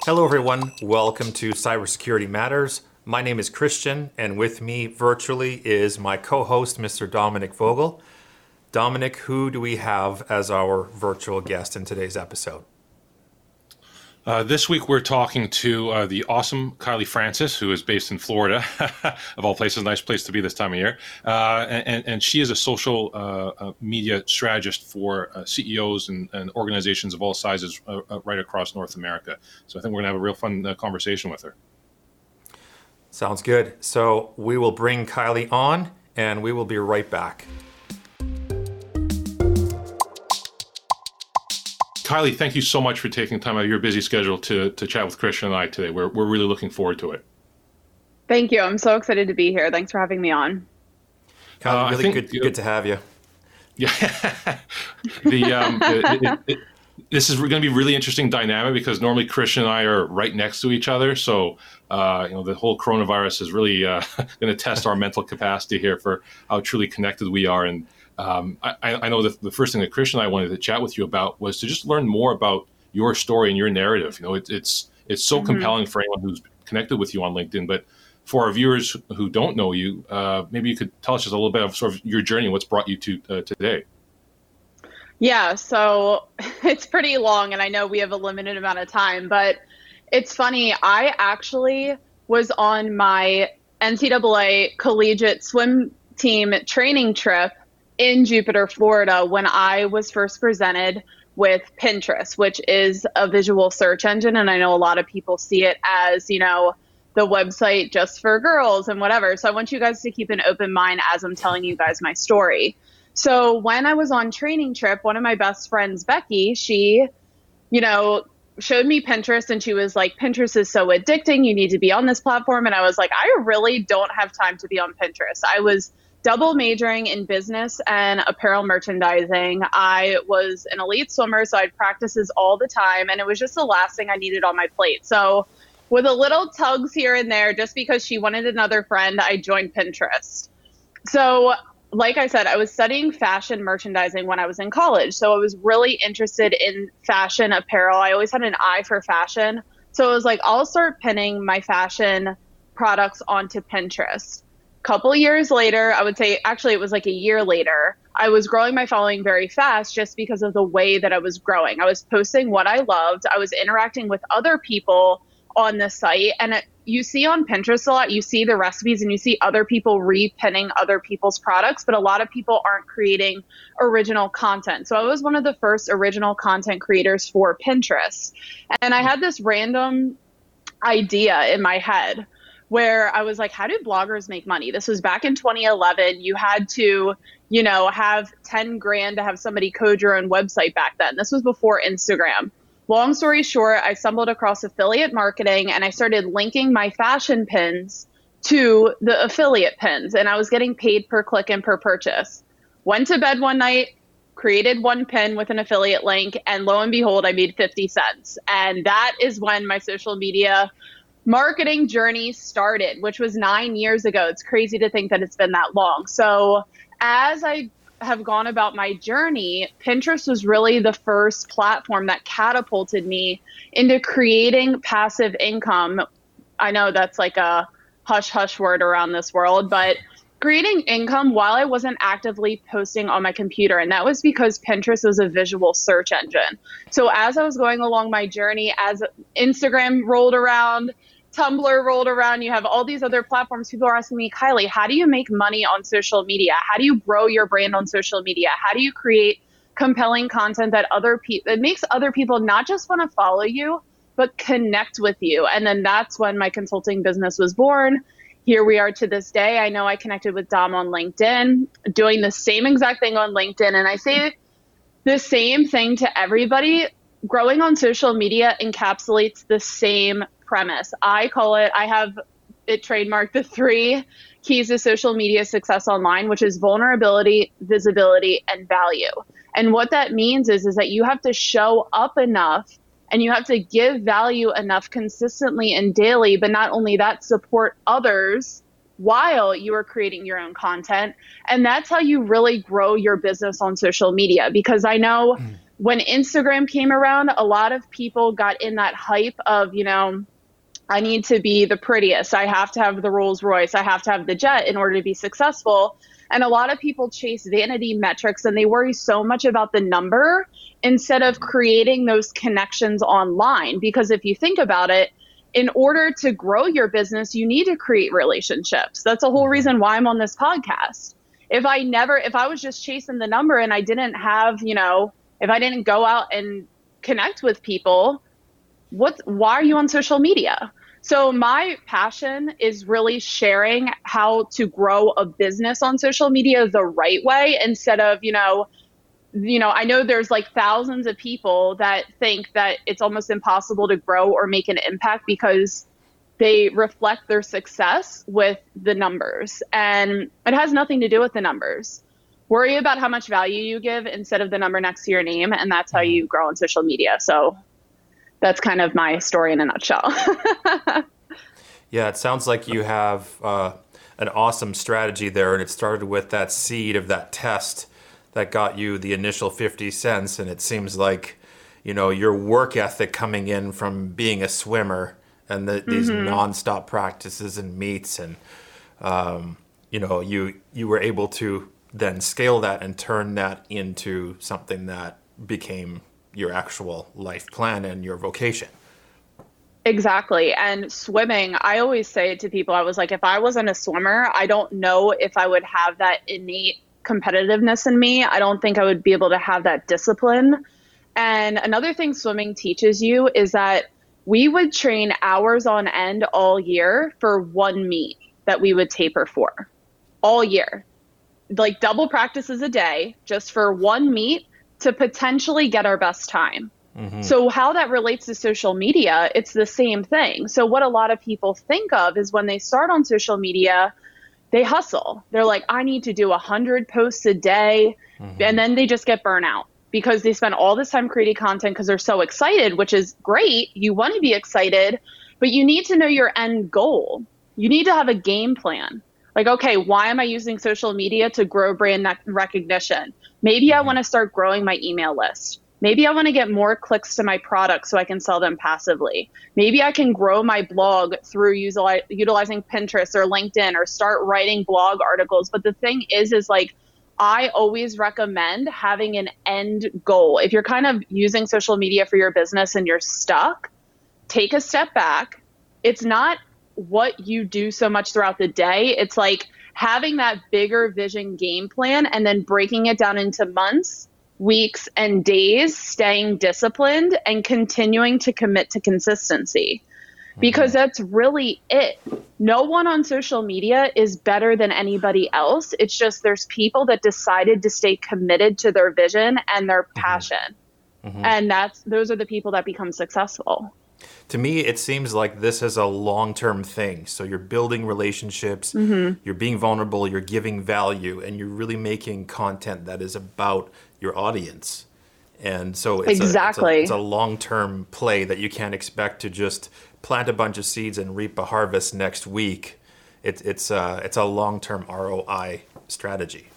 Hello, everyone. Welcome to Cybersecurity Matters. My name is Christian, and with me virtually is my co-host, Mr. Dominic Vogel. Dominic, who do we have as our virtual guest in today's episode? This week we're talking to the awesome Kylie Francis, who is based in Florida, of all places, nice place to be this time of year. And she is a social media strategist for CEOs and organizations of all sizes right across North America. So I think we're going to have a real fun conversation with her. Sounds good. So we will bring Kylie on, and we will be right back. Kylie, thank you so much for taking time out of your busy schedule to chat with Christian and I today. We're really looking forward to it. Thank you. I'm so excited to be here. Thanks for having me on. Kylie, really good to have you. Yeah. This is going to be really interesting dynamic because normally Christian and I are right next to each other. So, the whole coronavirus is really going to test our mental capacity here for how truly connected we are. And I know that the first thing that Christian and I wanted to chat with you about was to just learn more about your story and your narrative. It's so compelling for anyone who's connected with you on LinkedIn, but for our viewers who don't know you, maybe you could tell us just a little bit of sort of your journey and what's brought you to today. Yeah, so it's pretty long, and I know we have a limited amount of time, but it's funny. I actually was on my NCAA collegiate swim team training trip in Jupiter, Florida, when I was first presented with Pinterest, which is a visual search engine. And I know a lot of people see it as, the website just for girls and whatever. So I want you guys to keep an open mind as I'm telling you guys my story. So when I was on training trip, one of my best friends, Becky, she, showed me Pinterest, and she was like, Pinterest is so addicting. You need to be on this platform. And I was like, I really don't have time to be on Pinterest. I was double majoring in business and apparel merchandising. I was an elite swimmer, so I had practices all the time, and it was just the last thing I needed on my plate. So with a little tugs here and there, just because she wanted another friend, I joined Pinterest. So like I said, I was studying fashion merchandising when I was in college. So I was really interested in fashion apparel. I always had an eye for fashion. So I was like, I'll start pinning my fashion products onto Pinterest. Couple years later, I would say, actually, it was like a year later, I was growing my following very fast just because of the way that I was growing. I was posting what I loved. I was interacting with other people on the site. And you see on Pinterest a lot, you see the recipes and you see other people repinning other people's products, but a lot of people aren't creating original content. So I was one of the first original content creators for Pinterest. And I had this random idea in my head where I was like, how do bloggers make money? This was back in 2011. You had to, have 10 grand to have somebody code your own website back then. This was before Instagram. Long story short, I stumbled across affiliate marketing and I started linking my fashion pins to the affiliate pins, and I was getting paid per click and per purchase. Went to bed one night, created one pin with an affiliate link, and lo and behold, I made 50 cents. And that is when my social media marketing journey started, which was 9 years ago. It's crazy to think that it's been that long. So as I have gone about my journey, Pinterest was really the first platform that catapulted me into creating passive income. I know that's like a hush hush word around this world, but creating income while I wasn't actively posting on my computer. And that was because Pinterest was a visual search engine. So as I was going along my journey, as Instagram rolled around, Tumblr rolled around, you have all these other platforms. People are asking me, Kylie, how do you make money on social media? How do you grow your brand on social media? How do you create compelling content that makes other people not just want to follow you, but connect with you? And then that's when my consulting business was born. Here we are to this day. I know I connected with Dom on LinkedIn, doing the same exact thing on LinkedIn. And I say the same thing to everybody. Growing on social media encapsulates the same premise. I have it trademarked, the 3 keys to social media success online, which is vulnerability, visibility, and value. And what that means is that you have to show up enough and you have to give value enough consistently and daily, but not only that, support others while you are creating your own content. And that's how you really grow your business on social media. Because I know when Instagram came around, a lot of people got in that hype of, I need to be the prettiest. I have to have the Rolls Royce. I have to have the jet in order to be successful. And a lot of people chase vanity metrics and they worry so much about the number instead of creating those connections online. Because if you think about it, in order to grow your business, you need to create relationships. That's the whole reason why I'm on this podcast. If I was just chasing the number and I didn't have, if I didn't go out and connect with people, why are you on social media? So my passion is really sharing how to grow a business on social media the right way instead of, I know there's like thousands of people that think that it's almost impossible to grow or make an impact because they reflect their success with the numbers. And it has nothing to do with the numbers. Worry about how much value you give instead of the number next to your name. And that's how you grow on social media. So that's kind of my story in a nutshell. Yeah, it sounds like you have an awesome strategy there. And it started with that seed of that test that got you the initial 50 cents. And it seems like, your work ethic coming in from being a swimmer and these nonstop practices and meets and, you were able to then scale that and turn that into something that became your actual life plan and your vocation. Exactly. And swimming, I always say it to people, I was like, if I wasn't a swimmer, I don't know if I would have that innate competitiveness in me. I don't think I would be able to have that discipline. And another thing swimming teaches you is that we would train hours on end all year for one meet that we would taper for all year, like double practices a day just for one meet to potentially get our best time. Mm-hmm. So how that relates to social media, it's the same thing. So what a lot of people think of is when they start on social media, they hustle. They're like, I need to do 100 posts a day. Mm-hmm. And then they just get burnt out because they spend all this time creating content because they're so excited, which is great. You want to be excited, but you need to know your end goal. You need to have a game plan. Like, okay, why am I using social media to grow brand recognition? Maybe I want to start growing my email list. Maybe I want to get more clicks to my products so I can sell them passively. Maybe I can grow my blog through utilizing Pinterest or LinkedIn or start writing blog articles. But the thing is like, I always recommend having an end goal. If you're kind of using social media for your business and you're stuck, take a step back. It's not what you do so much throughout the day. It's like having that bigger vision game plan and then breaking it down into months, weeks, and days, staying disciplined and continuing to commit to consistency. Because that's really it. No one on social media is better than anybody else. It's just there's people that decided to stay committed to their vision and their passion. Mm-hmm. And those are the people that become successful. To me, it seems like this is a long-term thing. So you're building relationships, you're being vulnerable, you're giving value, and you're really making content that is about your audience. And so it's a long-term play that you can't expect to just plant a bunch of seeds and reap a harvest next week. It's a long-term ROI strategy.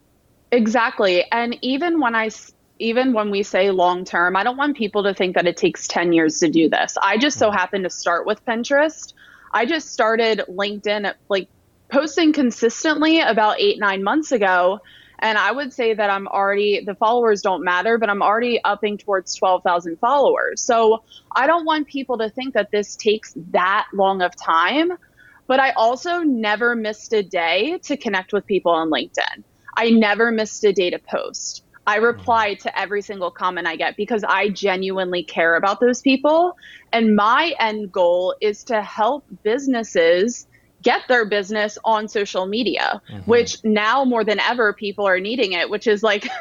Exactly. And even when we say long-term, I don't want people to think that it takes 10 years to do this. I just so happened to start with Pinterest. I just started LinkedIn, like posting consistently about 8-9 months ago. And I would say that the followers don't matter, but I'm already upping towards 12,000 followers. So I don't want people to think that this takes that long of time, but I also never missed a day to connect with people on LinkedIn. I never missed a day to post. I reply to every single comment I get because I genuinely care about those people. And my end goal is to help businesses get their business on social media, which now more than ever, people are needing it, which is like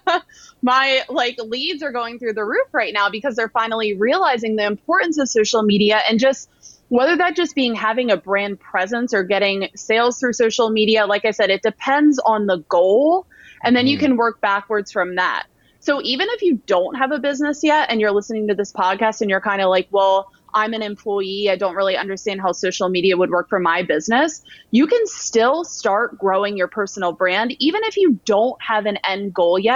my leads are going through the roof right now because they're finally realizing the importance of social media and just whether that just being having a brand presence or getting sales through social media. Like I said, it depends on the goal. And then you can work backwards from that. So even if you don't have a business yet and you're listening to this podcast and you're kind of like, well, I'm an employee, I don't really understand how social media would work for my business, you can still start growing your personal brand. Even if you don't have an end goal yet,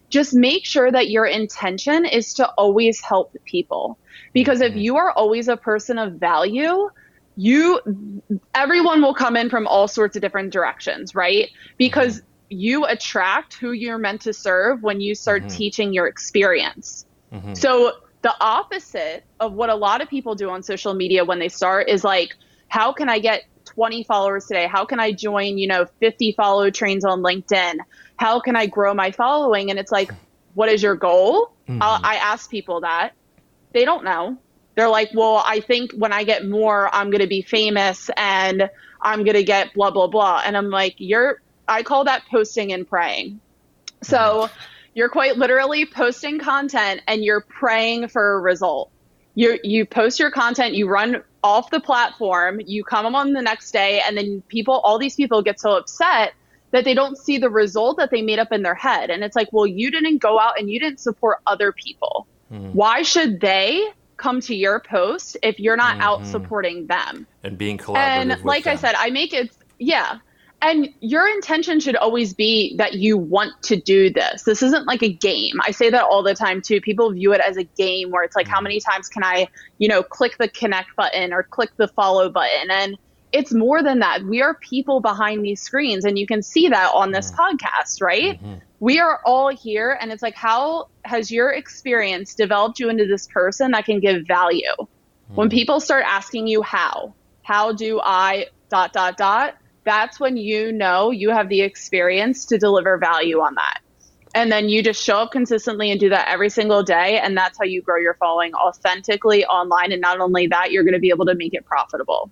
just make sure that your intention is to always help people. Because if you are always a person of value, everyone will come in from all sorts of different directions, right? Because you attract who you're meant to serve when you start teaching your experience. So the opposite of what a lot of people do on social media when they start is like, how can I get 20 followers today? How can I join, 50 follow trains on LinkedIn? How can I grow my following? And it's like, what is your goal? I ask people that. They don't know. They're like, well, I think when I get more, I'm going to be famous and I'm going to get blah, blah, blah. And I'm like, I call that posting and praying. So you're quite literally posting content and you're praying for a result. You post your content, you run off the platform, you come on the next day, and then all these people get so upset that they don't see the result that they made up in their head. And it's like, well, you didn't go out and you didn't support other people. Why should they come to your post if you're not out supporting them? And being collaborative And with like them. I said, I make it, yeah. And your intention should always be that you want to do this. This isn't like a game. I say that all the time too. People view it as a game where it's like, how many times can I, click the connect button or click the follow button? And it's more than that. We are people behind these screens, and you can see that on this podcast, right? We are all here, and it's like, how has your experience developed you into this person that can give value? When people start asking you how do I ... that's when you have the experience to deliver value on that. And then you just show up consistently and do that every single day. And that's how you grow your following authentically online. And not only that, you're going to be able to make it profitable.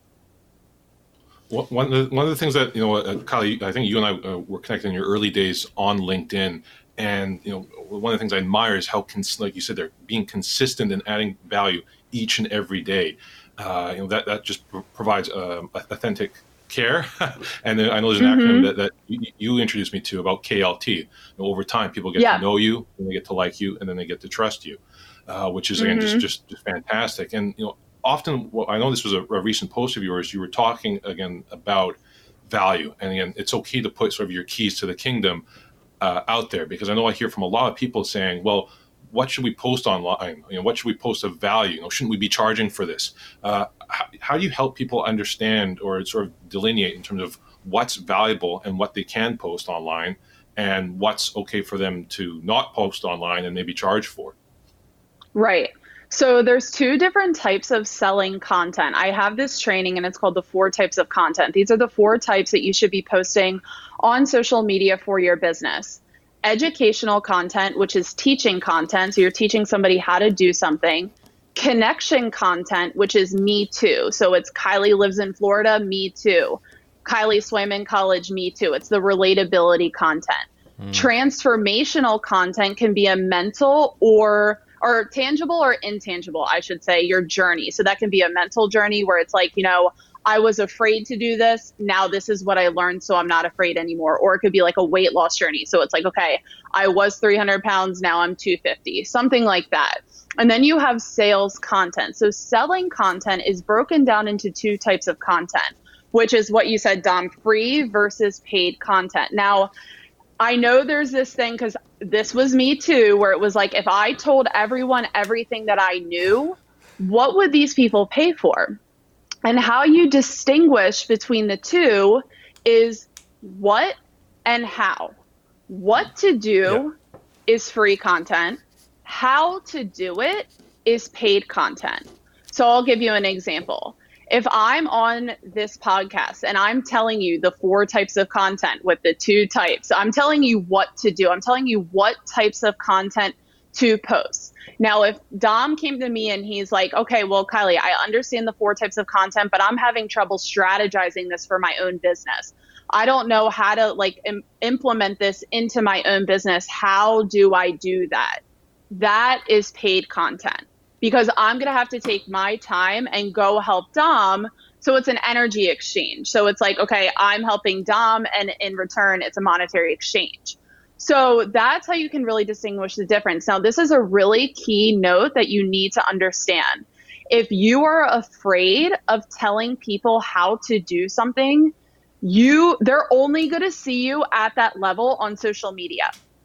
One of the things that, Kylie, I think you and I were connected in your early days on LinkedIn. And, one of the things I admire is how, like you said, they're being consistent and adding value each and every day. That just provides authentic care. And then I know there's an acronym that you introduced me to about KLT. Over time, people get to know you, and they get to like you, and then they get to trust you, which is, again, just fantastic. And, often, I know this was a recent post of yours, you were talking, again, about value. And again, it's okay to put sort of your keys to the kingdom out there, because I know I hear from a lot of people saying, well, what should we post online? What should we post of value? Shouldn't we be charging for this? How do you help people understand or sort of delineate in terms of what's valuable and what they can post online, and what's okay for them to not post online and maybe charge for? Right. So there's two different types of selling content. I have this training, and it's called the 4 types of content. These are the 4 types that you should be posting on social media for your business. Educational content, which is teaching content. So you're teaching somebody how to do something. Connection content, which is me too. So it's Kylie lives in Florida, me too. Kylie swam in college, me too. It's the relatability content. Transformational content can be a mental or tangible or intangible, I should say, your journey. So that can be a mental journey where it's like, I was afraid to do this. Now this is what I learned, so I'm not afraid anymore. Or it could be like a weight loss journey. So it's like, okay, I was 300 pounds, now I'm 250, something like that. And then you have sales content. So selling content is broken down into 2 types of content, which is what you said, Dom, free versus paid content. Now, I know there's this thing, because this was me too, where it was like, if I told everyone everything that I knew, what would these people pay for? And how you distinguish between the two is what and how. What to do is free content. How to do it is paid content. So I'll give you an example. If I'm on this podcast and I'm telling you the 4 types of content with the 2 types, I'm telling you what to do. I'm telling you what types of content to post. Now, if Dom came to me and he's like, okay, well, Kylie, I understand the 4 types of content, but I'm having trouble strategizing this for my own business. I don't know how to implement this into my own business. How do I do that? That is paid content, because I'm going to have to take my time and go help Dom. So it's an energy exchange. So it's like, okay, I'm helping Dom, and in return, it's a monetary exchange. So that's how you can really distinguish the difference. Now, this is a really key note that you need to understand. If you are afraid of telling people how to do something, they're only going to see you at that level on social media.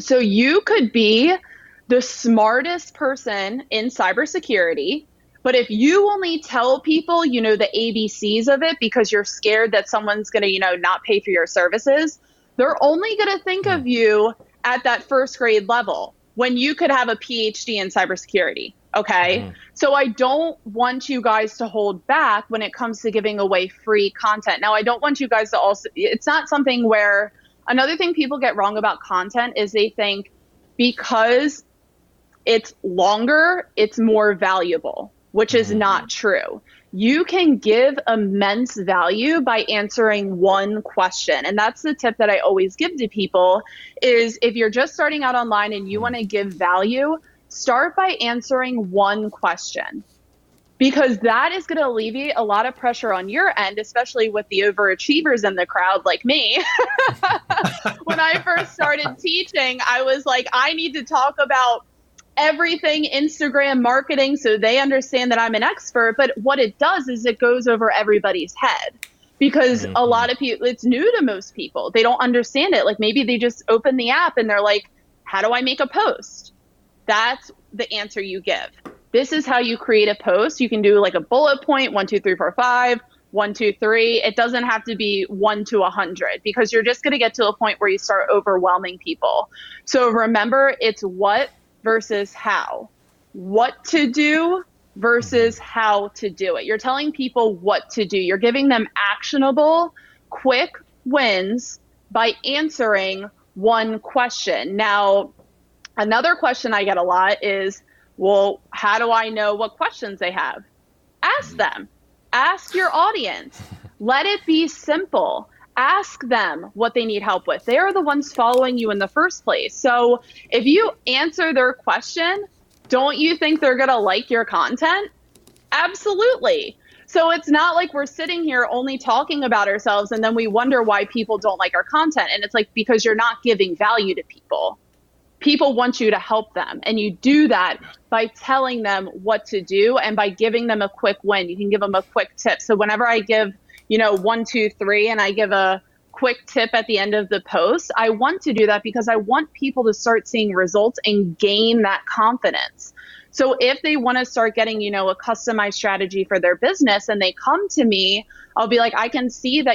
So you could be the smartest person in cybersecurity, but if you only tell people, the ABCs of it because you're scared that someone's going to, not pay for your services, they're only going to think of you at that first grade level when you could have a PhD in cybersecurity. Okay. So I don't want you guys to hold back when it comes to giving away free content. Now, I don't want you guys to also, it's not something where, another thing people get wrong about content is they think because it's longer, it's more valuable, which is not true. You can give immense value by answering one question. And that's the tip that I always give to people is if you're just starting out online and you want to give value, start by answering one question, because that is going to alleviate a lot of pressure on your end, especially with the overachievers in the crowd like me. When I first started teaching, I was like, I need to talk about everything Instagram marketing so they understand that I'm an expert. But what it does is it goes over everybody's head, because a lot of people, it's new to most people. They don't understand it. Like maybe they just open the app and they're like, how do I make a post? That's the answer you give. This is how you create a post. You can do like a bullet point, 1, 2, 3, 4, 5, 1, 2, 3. It doesn't have to be 1 to 100, because you're just going to get to a point where you start overwhelming people. So remember, it's what versus how. What to do versus how to do it. You're telling people what to do. You're giving them actionable, quick wins by answering one question. Now, another question I get a lot is, well, how do I know what questions they have? Ask them. Ask your audience. Let it be simple. Ask them what they need help with. They are the ones following you in the first place. So if you answer their question, don't you think they're going to like your content? Absolutely. So it's not like we're sitting here only talking about ourselves and then we wonder why people don't like our content. And it's like, because you're not giving value to people. People want you to help them. And you do that by telling them what to do and by giving them a quick win. You can give them a quick tip. So whenever I give, 1, 2, 3, and I give a quick tip at the end of the post, I want to do that because I want people to start seeing results and gain that confidence. So if they want to start getting, a customized strategy for their business and they come to me, I'll be like, I can see that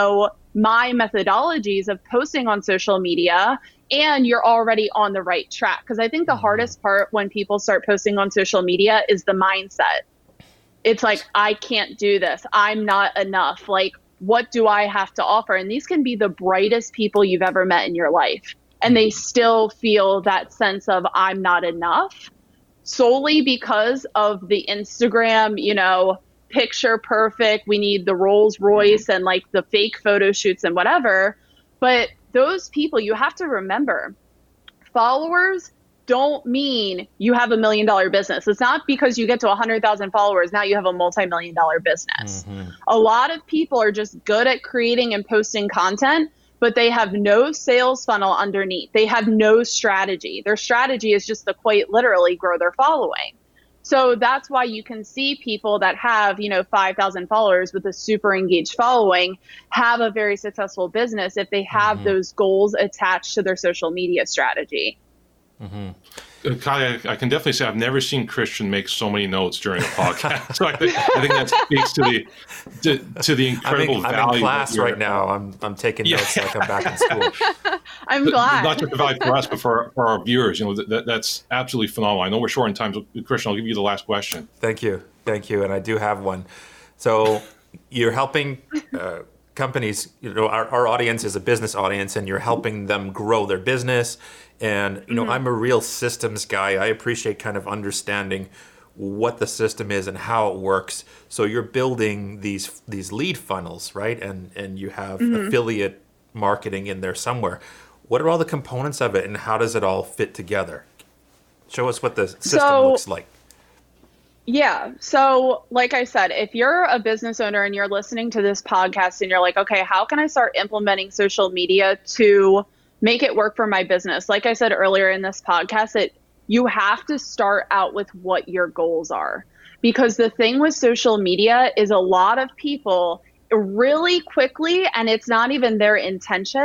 my methodologies of posting on social media and you're already on the right track. Because I think the hardest part when people start posting on social media is the mindset. It's like, I can't do this. I'm not enough. Like, what do I have to offer? And these can be the brightest people you've ever met in your life. And they still feel that sense of I'm not enough solely because of the Instagram, picture perfect. We need the Rolls Royce and like the fake photo shoots and whatever. But those people, you have to remember, followers don't mean you have $1 million business. It's not because you get to 100,000 followers, now you have a multi-million-dollar business. A lot of people are just good at creating and posting content, but they have no sales funnel underneath. They have no strategy. Their strategy is just to quite literally grow their following. So that's why you can see people that have, 5,000 followers with a super engaged following have a very successful business if they have those goals attached to their social media strategy. Kyle, I can definitely say I've never seen Christian make so many notes during a podcast. So I think that speaks to the incredible value. I'm in class right now. I'm taking notes like I'm back in school. I'm glad. Not just the value for us, but for our viewers. That's absolutely phenomenal. I know we're short in time, so Christian, I'll give you the last question. Thank you, and I do have one. So you're helping companies. Our audience is a business audience, and you're helping them grow their business. And, I'm a real systems guy. I appreciate kind of understanding what the system is and how it works. So you're building these lead funnels, right? And you have affiliate marketing in there somewhere. What are all the components of it and how does it all fit together? Show us what the system looks like. Yeah. So like I said, if you're a business owner and you're listening to this podcast and you're like, okay, how can I start implementing social media to make it work for my business? Like I said earlier in this podcast, you have to start out with what your goals are. Because the thing with social media is a lot of people really quickly, and it's not even their intention,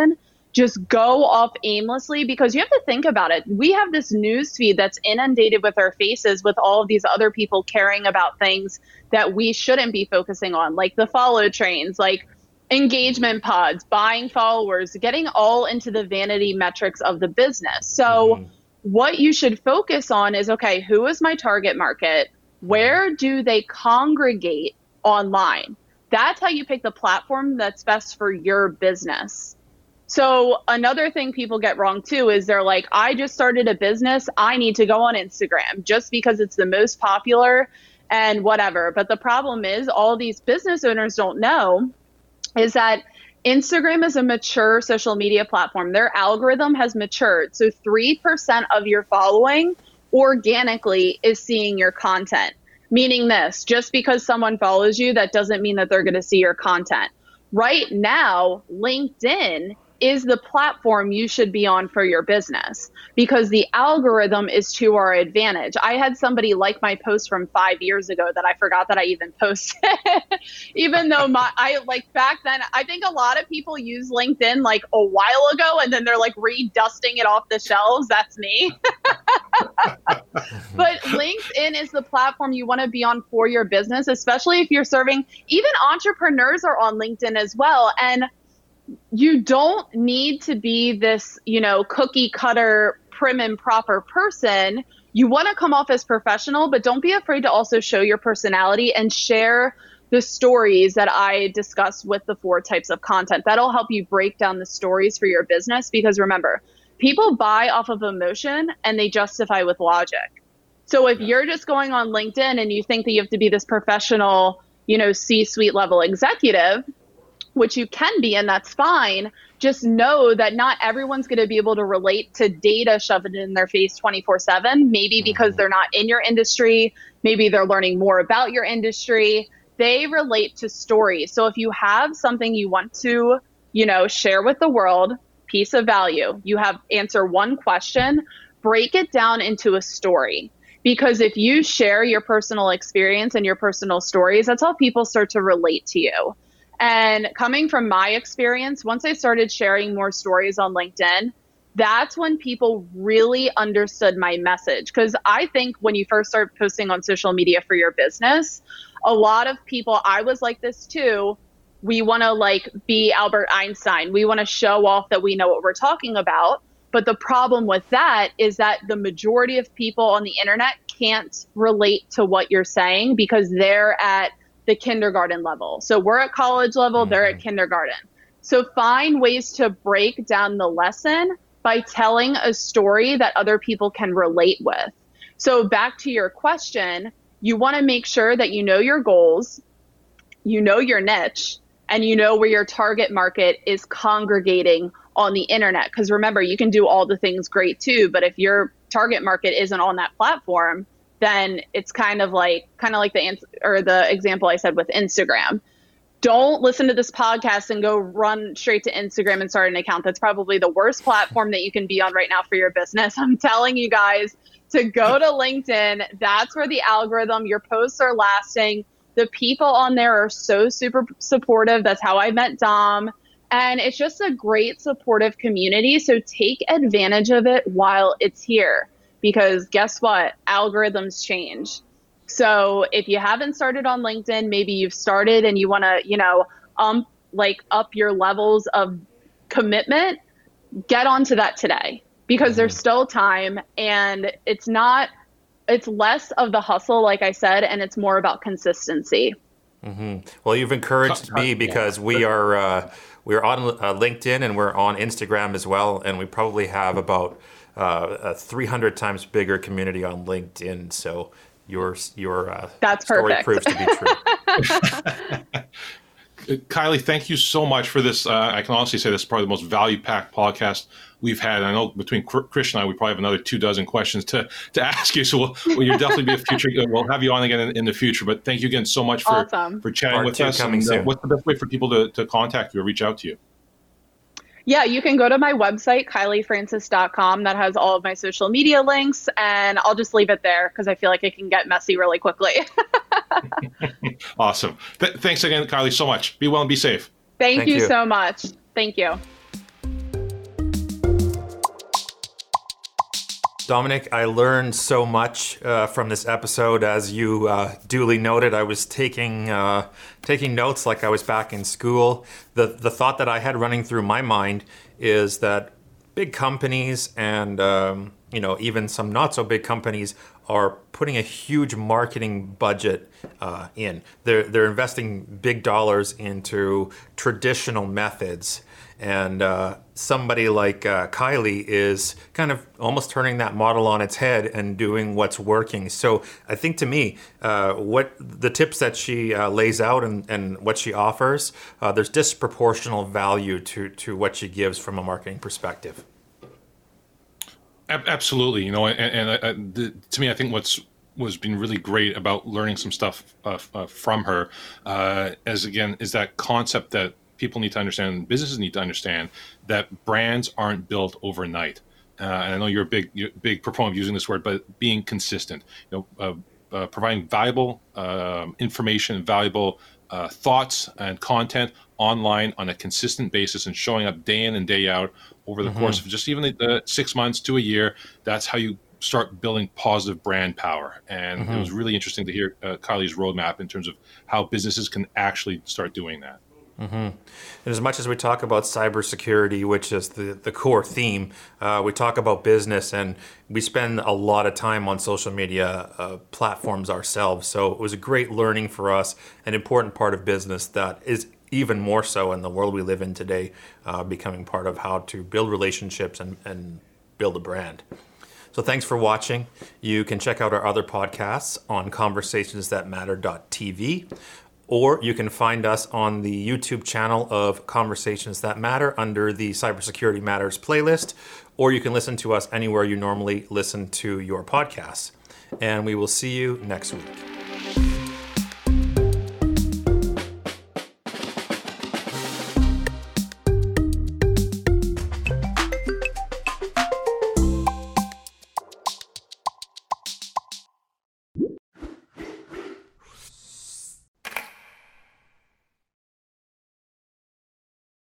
just go off aimlessly, because you have to think about it. We have this news feed that's inundated with our faces with all of these other people caring about things that we shouldn't be focusing on, like the follow trains, like engagement pods, buying followers, getting all into the vanity metrics of the business. So what you should focus on is, okay, who is my target market? Where do they congregate online? That's how you pick the platform that's best for your business. So another thing people get wrong too is they're like, I just started a business, I need to go on Instagram just because it's the most popular and whatever. But the problem is, all these business owners don't know is that Instagram is a mature social media platform. Their algorithm has matured. So 3% of your following organically is seeing your content. Meaning this, just because someone follows you, that doesn't mean that they're going to see your content. Right now, LinkedIn is the platform you should be on for your business, because the algorithm is to our advantage. I had somebody like my post from 5 years ago that I forgot that I even posted, even though back then, I think a lot of people use LinkedIn like a while ago, and then they're like redusting it off the shelves. That's me. But LinkedIn is the platform you want to be on for your business, especially if you're serving, even entrepreneurs are on LinkedIn as well. And you don't need to be this, cookie cutter, prim and proper person. You want to come off as professional, but don't be afraid to also show your personality and share the stories that I discussed with the 4 types of content. That'll help you break down the stories for your business, because remember, people buy off of emotion and they justify with logic. So if you're just going on LinkedIn and you think that you have to be this professional, C-suite level executive, which you can be, and that's fine, just know that not everyone's going to be able to relate to data shoved in their face 24/7, maybe because they're not in your industry, maybe they're learning more about your industry. They relate to stories. So if you have something you want to, share with the world, piece of value, you have answer one question, break it down into a story. Because if you share your personal experience and your personal stories, that's how people start to relate to you. And coming from my experience, once I started sharing more stories on LinkedIn, that's when people really understood my message. Because I think when you first start posting on social media for your business, a lot of people, I was like this too, we want to be Albert Einstein. We want to show off that we know what we're talking about. But the problem with that is that the majority of people on the internet can't relate to what you're saying, because they're at the kindergarten level. So we're at college level, they're at kindergarten. So find ways to break down the lesson by telling a story that other people can relate with. So back to your question, you want to make sure that you know your goals, you know your niche, and you know where your target market is congregating on the internet. Because remember, you can do all the things great too, but if your target market isn't on that platform, then it's kind of like the example I said with Instagram. Don't listen to this podcast and go run straight to Instagram and start an account. That's probably the worst platform that you can be on right now for your business. I'm telling you guys to go to LinkedIn. That's where the algorithm, your posts are lasting. The people on there are so super supportive. That's how I met Dom. And it's just a great supportive community. So take advantage of it while it's here. Because guess what? Algorithms change. So if you haven't started on LinkedIn, maybe you've started and you want to, up your levels of commitment, get onto that today, because there's still time, and it's less of the hustle, like I said, and it's more about consistency. Well, you've encouraged me, because we're on LinkedIn and we're on Instagram as well, and we probably have about a 300 times bigger community on LinkedIn. So your that's story perfect. proves to be true. Kylie, thank you so much for this. I can honestly say this is probably the most value-packed podcast we've had. I know between Christian and I, we probably have another 24 questions to ask you. So you'll definitely be a future. We'll have you on again in the future. But thank you again so much for chatting Part with two us. coming soon. What's the best way for people to contact you or reach out to you? Yeah, you can go to my website, KylieFrancis.com. That has all of my social media links, and I'll just leave it there because I feel like it can get messy really quickly. Awesome. Thanks again, Kylie, so much. Be well and be safe. Thank you so much. Thank you. Dominic, I learned so much from this episode. As you duly noted, I was taking notes like I was back in school. The thought that I had running through my mind is that big companies and even some not so big companies are putting a huge marketing budget in. They're investing big dollars into traditional methods. And somebody like Kylie is kind of almost turning that model on its head and doing what's working. So I think, to me, what the tips that she lays out and what she offers, there's disproportional value to what she gives from a marketing perspective. Absolutely, to me, I think what's been really great about learning some stuff from her, is that concept that people need to understand, businesses need to understand, that brands aren't built overnight. And I know you're a big proponent of using this word, but being consistent, providing valuable information, valuable thoughts and content online on a consistent basis and showing up day in and day out over the course of just even the 6 months to a year. That's how you start building positive brand power. And it was really interesting to hear Kylie's roadmap in terms of how businesses can actually start doing that. And as much as we talk about cybersecurity, which is the core theme, we talk about business, and we spend a lot of time on social media platforms ourselves. So it was a great learning for us, an important part of business that is even more so in the world we live in today, becoming part of how to build relationships and build a brand. So thanks for watching. You can check out our other podcasts on conversationsthatmatter.tv. Or you can find us on the YouTube channel of Conversations That Matter under the Cybersecurity Matters playlist, or you can listen to us anywhere you normally listen to your podcasts. And we will see you next week.